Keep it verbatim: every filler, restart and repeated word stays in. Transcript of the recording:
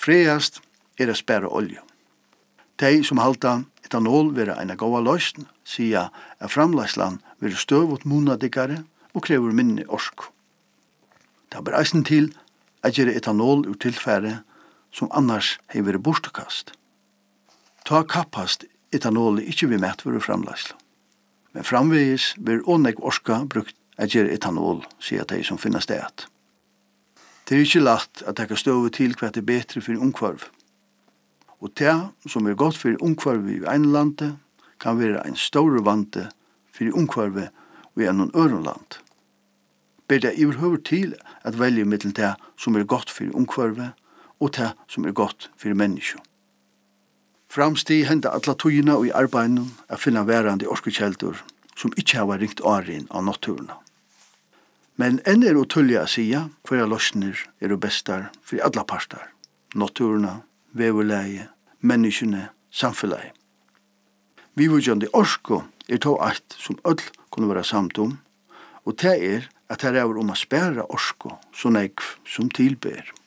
fræast er å spære olje. De som halta etanol være en gåa løsn, sier at framlegslan vil støvut monadiggare og krever minne orsk. Det er eisen til at gjøre etanol ur tilfære som annars hei vært bortkast. Ta kappast etanol ikkje vi mætt for framlegslan. Men framvegis vil åneg orska brukt at gjøre etanol, sier de som finnes det. Det er ikke lagt at det kan støve til hva det er bedre for ungkvarv. Og det som er godt for ungkvarv i en lande, kan være en stor vante for ungkvarv i en øren land. Ber det overhøver til at velge mellom det som er godt for ungkvarv og det som er godt for mennesker. Framstig hender alle togene og i arbeiden å finne værende orskekjelder som ikke har ringt åren av naturene. Men enn er utullige å si hver løsner er det beste for alle parter. Naturene, veverleie, menneskene, samfunnet. Vi vil gjøre det orsko er to alt som ødel kunne være samt om, og det er at det er om å spære orsko som jeg som tilber.